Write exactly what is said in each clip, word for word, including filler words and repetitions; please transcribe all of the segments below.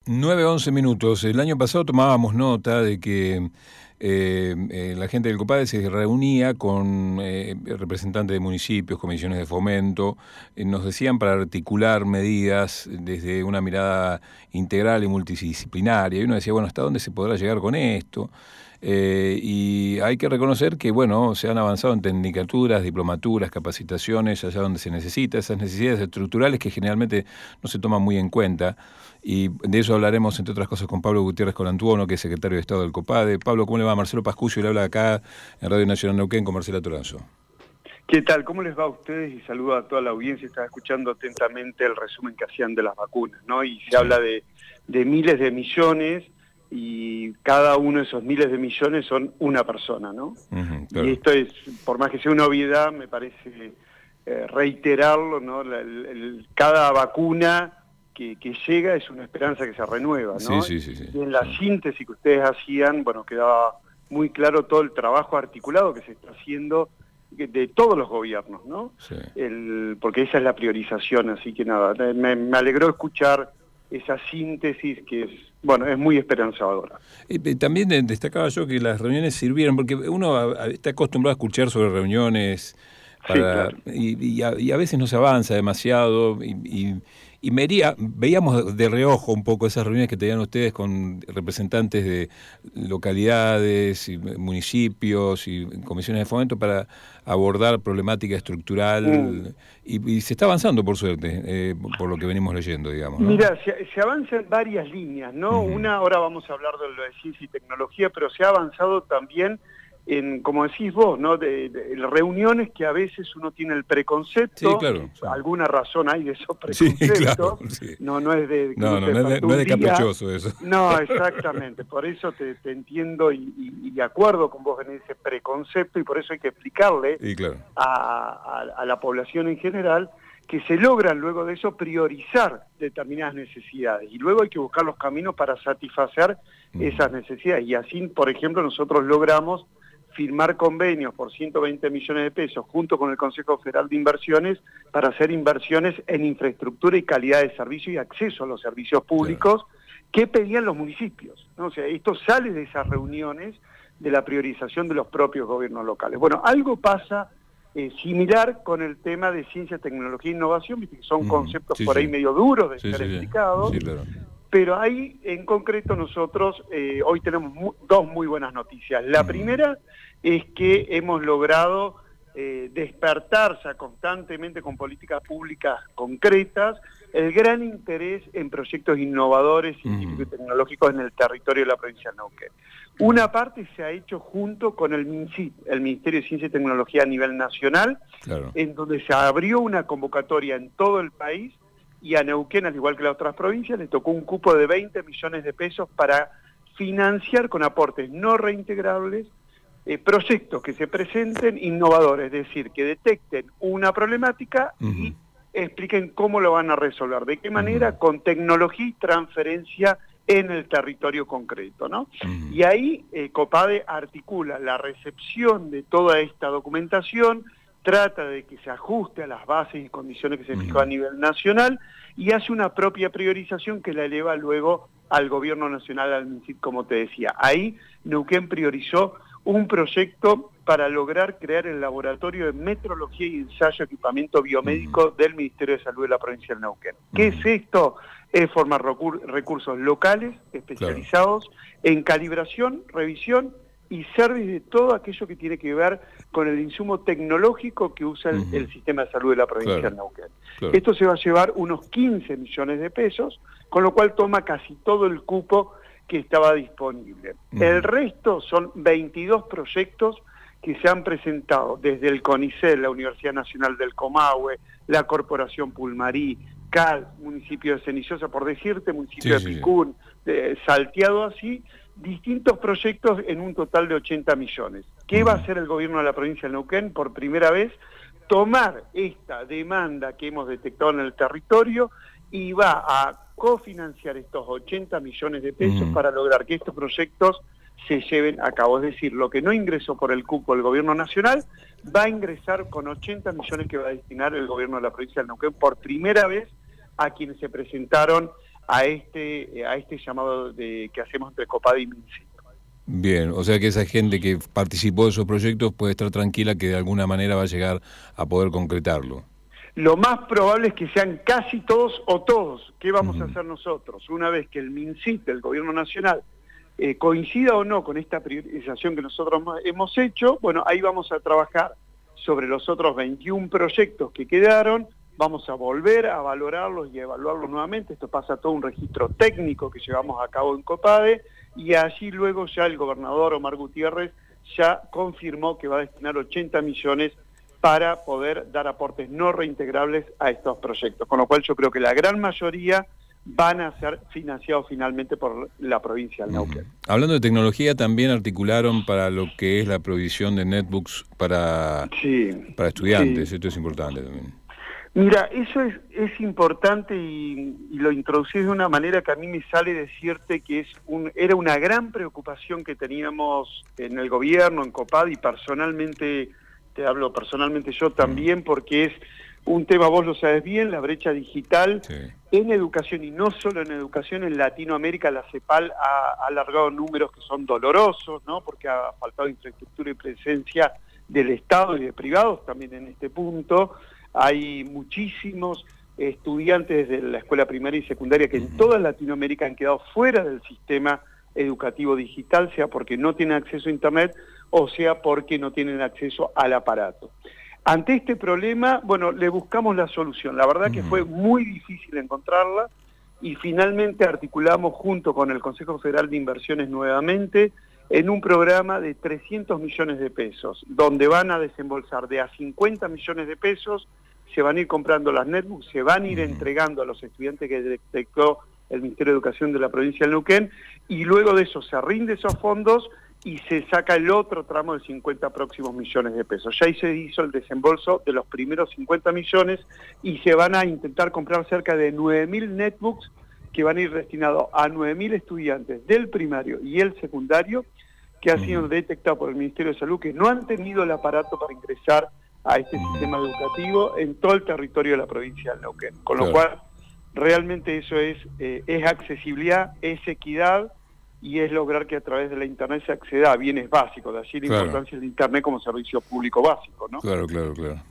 nueve once minutos. El año pasado tomábamos nota de que eh, eh, la gente del COPADE se reunía con eh, representantes de municipios, comisiones de fomento, eh, nos decían para articular medidas desde una mirada integral y multidisciplinaria. Y uno decía, bueno, ¿hasta dónde se podrá llegar con esto? Eh, y hay que reconocer que, bueno, se han avanzado en tecnicaturas, diplomaturas, capacitaciones, allá donde se necesita, esas necesidades estructurales que generalmente no se toman muy en cuenta. Y de eso hablaremos, entre otras cosas, con Pablo Gutiérrez Colantuono, que es secretario de Estado del COPADE. Pablo, ¿cómo le va? Marcelo Pascuccio le habla acá en Radio Nacional Neuquén con Marcela Toranzo. ¿Qué tal? ¿Cómo les va a ustedes? Y saludo a toda la audiencia. Estaba escuchando atentamente el resumen que hacían de las vacunas, ¿no? Y se sí. habla de, de miles de millones, y cada uno de esos miles de millones son una persona, ¿no? Uh-huh, claro. Y esto es, por más que sea una obviedad, me parece eh, reiterarlo, ¿no? La, el, el, cada vacuna que, que llega es una esperanza que se renueva, ¿no? Sí, sí, sí, sí. Y en la sí. síntesis que ustedes hacían, bueno, quedaba muy claro todo el trabajo articulado que se está haciendo de todos los gobiernos, ¿no? Sí. El, porque esa es la priorización, así que nada, me, me alegró escuchar esa síntesis que es, bueno, es muy esperanzadora. Eh, también destacaba yo que las reuniones sirvieron, porque uno a, a, está acostumbrado a escuchar sobre reuniones para, sí, claro. y, y, a, y a veces no se avanza demasiado, y, y, y vería, veíamos de reojo un poco esas reuniones que tenían ustedes con representantes de localidades, y municipios y comisiones de fomento para abordar problemática estructural, mm. y, y se está avanzando, por suerte, eh, por lo que venimos leyendo, digamos, ¿no? Mira, se, se avanza en varias líneas, ¿no? Uh-huh. Una, ahora vamos a hablar de lo de ciencia y tecnología, pero se ha avanzado también en, como decís vos, ¿no? De, de, de reuniones que a veces uno tiene el preconcepto, sí, claro, sí. alguna razón hay de esos preconceptos, sí, claro, sí. no, no es de... No, no, no, es de, no es de caprichoso eso. No, exactamente, por eso te, te entiendo y, y, y de acuerdo con vos en ese preconcepto, y por eso hay que explicarle sí, claro. a, a, a la población en general que se logran luego de eso priorizar determinadas necesidades, y luego hay que buscar los caminos para satisfacer mm. esas necesidades, y así, por ejemplo, nosotros logramos firmar convenios por ciento veinte millones de pesos junto con el Consejo Federal de Inversiones para hacer inversiones en infraestructura y calidad de servicio y acceso a los servicios públicos, claro. que pedían los municipios, ¿no? O sea, esto sale de esas reuniones de la priorización de los propios gobiernos locales. Bueno, algo pasa eh, similar con el tema de ciencia, tecnología e innovación, ¿viste? Que son mm, conceptos sí, por ahí sí. medio duros de sí, ser sí, explicados. Sí, claro. Pero ahí, en concreto, nosotros eh, hoy tenemos mu dos muy buenas noticias. La uh-huh. primera es que hemos logrado eh, despertar ya constantemente con políticas públicas concretas el gran interés en proyectos innovadores, científicos uh-huh. y tecnológicos en el territorio de la provincia de Neuquén. Una parte se ha hecho junto con el MINCIT, el Ministerio de Ciencia y Tecnología a nivel nacional, claro. en donde se abrió una convocatoria en todo el país, y a Neuquén, al igual que las otras provincias, le tocó un cupo de veinte millones de pesos para financiar con aportes no reintegrables eh, proyectos que se presenten innovadores, es decir, que detecten una problemática uh-huh. y expliquen cómo lo van a resolver, de qué manera, uh-huh. con tecnología y transferencia en el territorio concreto, ¿no? Uh-huh. Y ahí eh, COPADE articula la recepción de toda esta documentación, trata de que se ajuste a las bases y condiciones que se fijó uh-huh. a nivel nacional, y hace una propia priorización que la eleva luego al gobierno nacional, al MINCIT, como te decía. Ahí Neuquén priorizó un proyecto para lograr crear el laboratorio de metrología y ensayo equipamiento biomédico uh-huh. del Ministerio de Salud de la provincia de Neuquén. Uh-huh. ¿Qué es esto? Es formar recur- recursos locales especializados claro. en calibración, revisión y service de todo aquello que tiene que ver con el insumo tecnológico que usa el, uh-huh. el sistema de salud de la provincia claro. de Neuquén. Claro. Esto se va a llevar unos quince millones de pesos, con lo cual toma casi todo el cupo que estaba disponible. Uh-huh. El resto son veintidós proyectos que se han presentado desde el CONICET, la Universidad Nacional del Comahue, la Corporación Pulmarí, C A L, municipio de Cenillosa, por decirte, municipio sí, de Picún, sí. de, salteado así, distintos proyectos en un total de ochenta millones. ¿Qué va a hacer el gobierno de la provincia de Neuquén? Por primera vez, tomar esta demanda que hemos detectado en el territorio y va a cofinanciar estos ochenta millones de pesos uh-huh. para lograr que estos proyectos se lleven a cabo. Es decir, lo que no ingresó por el cupo del gobierno nacional va a ingresar con ochenta millones que va a destinar el gobierno de la provincia de Neuquén por primera vez a quienes se presentaron a este, a este llamado de, que hacemos entre COPADE y MinSit. Bien, o sea que esa gente que participó de esos proyectos puede estar tranquila que de alguna manera va a llegar a poder concretarlo. Lo más probable es que sean casi todos o todos. ¿Qué vamos Uh-huh. a hacer nosotros? Una vez que el MinSit, el Gobierno Nacional, eh, coincida o no con esta priorización que nosotros hemos hecho, bueno, ahí vamos a trabajar sobre los otros veintiún proyectos que quedaron, vamos a volver a valorarlos y a evaluarlos nuevamente. Esto pasa a todo un registro técnico que llevamos a cabo en COPADE, y allí luego ya el gobernador Omar Gutiérrez ya confirmó que va a destinar ochenta millones para poder dar aportes no reintegrables a estos proyectos, con lo cual yo creo que la gran mayoría van a ser financiados finalmente por la provincia del Neuquén. Uh-huh. Hablando de tecnología, también articularon para lo que es la provisión de netbooks para, sí, para estudiantes, sí. Esto es importante también. Mira, eso es, es importante y, y lo introducí de una manera que a mí me sale decirte que es un, era una gran preocupación que teníamos en el gobierno, en COPADE, y personalmente, te hablo personalmente yo también, porque es un tema, vos lo sabes bien, la brecha digital sí. en educación, y no solo en educación, en Latinoamérica la CEPAL ha, ha alargado números que son dolorosos, ¿no? Porque ha faltado infraestructura y presencia del Estado y de privados también en este punto. Hay muchísimos estudiantes de la escuela primaria y secundaria que en toda Latinoamérica han quedado fuera del sistema educativo digital, sea porque no tienen acceso a Internet o sea porque no tienen acceso al aparato. Ante este problema, bueno, le buscamos la solución. La verdad que fue muy difícil encontrarla y finalmente articulamos junto con el Consejo Federal de Inversiones nuevamente en un programa de trescientos millones de pesos, donde van a desembolsar de a cincuenta millones de pesos, se van a ir comprando las netbooks, se van a ir entregando a los estudiantes que detectó el Ministerio de Educación de la provincia de Neuquén, y luego de eso se rinde esos fondos y se saca el otro tramo de cincuenta próximos millones de pesos. Ya ahí se hizo el desembolso de los primeros cincuenta millones y se van a intentar comprar cerca de nueve mil netbooks que van a ir destinados a nueve mil estudiantes del primario y el secundario que han sido detectados por el Ministerio de Salud, que no han tenido el aparato para ingresar a este sistema educativo en todo el territorio de la provincia de Neuquén. Con lo claro. cual, realmente eso es, eh, es accesibilidad, es equidad, y es lograr que a través de la Internet se acceda a bienes básicos, de allí la claro. importancia del Internet como servicio público básico, ¿no? Claro, claro, claro.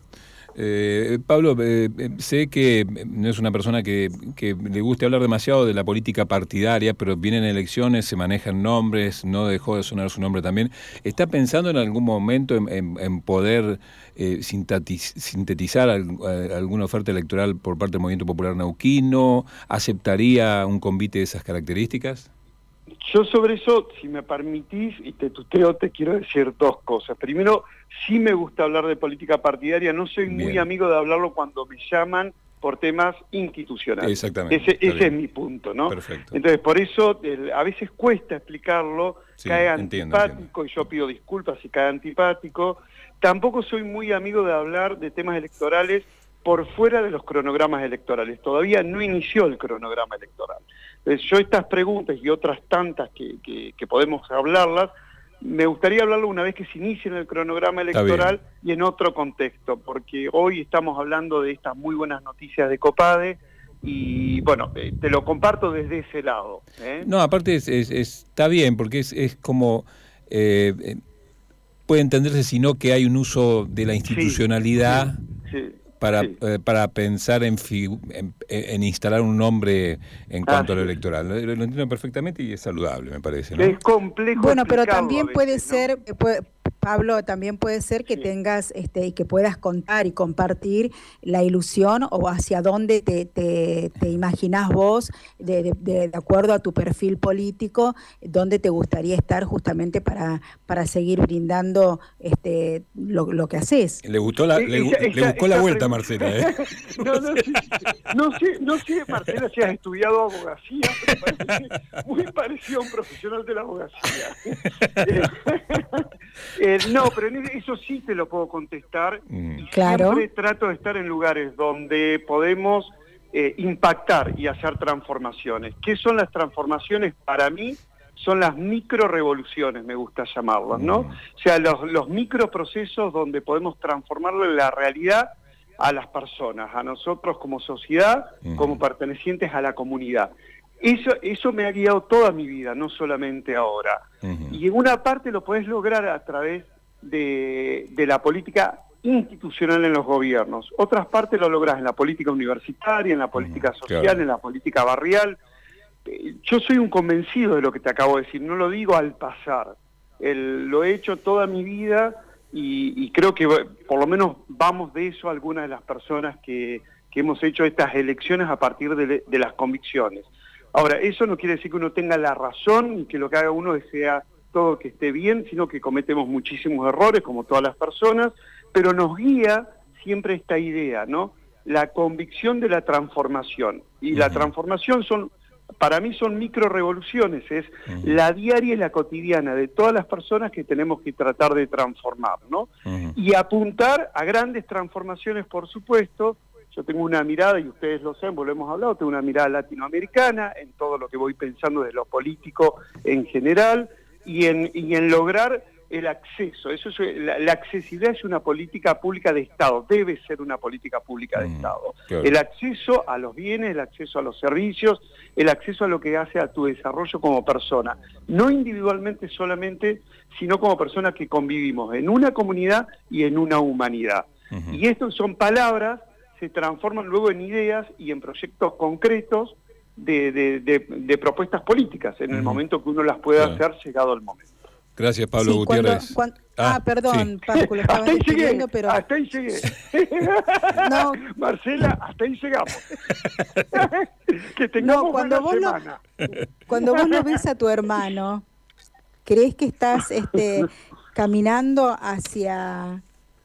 Eh, Pablo, eh, sé que no es una persona que, que le guste hablar demasiado de la política partidaria, pero vienen elecciones, se manejan nombres, no dejó de sonar su nombre también. ¿Está pensando en algún momento en, en, en poder eh, sintetiz, sintetizar alg, alguna oferta electoral por parte del Movimiento Popular Neuquino? ¿Aceptaría un convite de esas características? Yo sobre eso, si me permitís, y te tuteo, te quiero decir dos cosas. Primero, sí me gusta hablar de política partidaria, no soy muy bien. amigo de hablarlo cuando me llaman por temas institucionales. Exactamente. Ese, ese es mi punto, ¿no? Perfecto. Entonces, por eso, el, a veces cuesta explicarlo, sí, cae entiendo, antipático, entiendo. y yo pido disculpas si cae antipático. Tampoco soy muy amigo de hablar de temas electorales por fuera de los cronogramas electorales. Todavía no inició el cronograma electoral. Entonces, yo estas preguntas y otras tantas que, que, que podemos hablarlas, me gustaría hablarlo una vez que se inicie en el cronograma electoral y en otro contexto, porque hoy estamos hablando de estas muy buenas noticias de COPADE y, bueno, eh, te lo comparto desde ese lado. ¿eh? No, aparte es, es, es, está bien, porque es, es como... Eh, eh, puede entenderse sino que hay un uso de la institucionalidad... Sí, sí. Para, sí. eh, para pensar en, en, en instalar un nombre en cuanto ah, a lo sí. electoral. Lo, lo entiendo perfectamente y es saludable, me parece, ¿no? Es complejo. Bueno, pero también veces, puede ¿no? ser, puede, Pablo, también puede ser que sí. tengas este y que puedas contar y compartir la ilusión o hacia dónde te, te, te imaginás vos, de, de, de, de acuerdo a tu perfil político, dónde te gustaría estar justamente para, para seguir brindando este lo, lo que haces. Le gustó la, le, esa, le buscó esa la vuelta a Marcela, ¿eh? no, no, sí, no, sé, no sé, Marcela, si has estudiado abogacía, pero parece muy parecido a un profesional de la abogacía. eh, no, pero en eso sí te lo puedo contestar. Mm. Y claro. Siempre trato de estar en lugares donde podemos eh, impactar y hacer transformaciones. ¿Qué son las transformaciones? Para mí son las microrevoluciones, me gusta llamarlas, ¿no? Mm. O sea, los, los microprocesos donde podemos transformarlo en la realidad a las personas, a nosotros como sociedad, mm. como pertenecientes a la comunidad. Eso, eso me ha guiado toda mi vida, no solamente ahora. Uh-huh. Y en una parte lo podés lograr a través de, de la política institucional en los gobiernos. Otras partes lo lográs en la política universitaria, en la política uh-huh. social, claro. en la política barrial. Yo soy un convencido de lo que te acabo de decir, no lo digo al pasar. El, lo he hecho toda mi vida y, y creo que por lo menos vamos de eso algunas de las personas que, que hemos hecho estas elecciones a partir de, de las convicciones. Ahora, eso no quiere decir que uno tenga la razón y que lo que haga uno sea todo que esté bien, sino que cometemos muchísimos errores, como todas las personas, pero nos guía siempre esta idea, ¿no? La convicción de la transformación. Y uh-huh. la transformación son, para mí son micro revoluciones, es uh-huh. la diaria y la cotidiana de todas las personas que tenemos que tratar de transformar, ¿no? Uh-huh. Y apuntar a grandes transformaciones, por supuesto. Yo tengo una mirada, y ustedes lo saben, lo hemos hablado, tengo una mirada latinoamericana en todo lo que voy pensando de lo político en general y en, y en lograr el acceso. Eso es, la, la accesibilidad es una política pública de Estado, debe ser una política pública de mm, Estado. Claro. El acceso a los bienes, el acceso a los servicios, el acceso a lo que hace a tu desarrollo como persona. No individualmente solamente, sino como personas que convivimos en una comunidad y en una humanidad. Uh-huh. Y estas son palabras se transforman luego en ideas y en proyectos concretos de, de, de, de propuestas políticas, en uh-huh. el momento que uno las pueda claro. hacer, llegado el momento. Gracias, Pablo sí, Gutiérrez. Cuando, cuando, ah, ah, perdón, sí. Paco, lo estaba hasta ahí llegué, pero... hasta ahí llegué. no. Marcela, hasta ahí llegamos. Que tengamos no, cuando buena vos semana. Lo, cuando vos lo ves a tu hermano, ¿crees que estás este, caminando hacia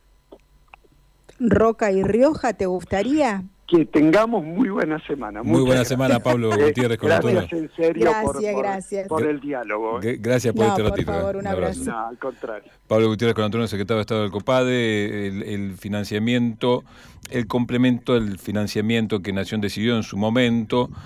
Roca y Rioja? ¿Te gustaría? Que tengamos muy buena semana. Muy buena gracias. semana, Pablo Gutiérrez. Con gracias en serio gracias, por, por, gracias. por el diálogo. ¿eh? Gracias por no, este por ratito. Favor, ¿eh? un abrazo. No, al contrario. Pablo Gutiérrez con Antonio, secretario de Estado del COPADE, el, el financiamiento, el complemento del financiamiento que Nación decidió en su momento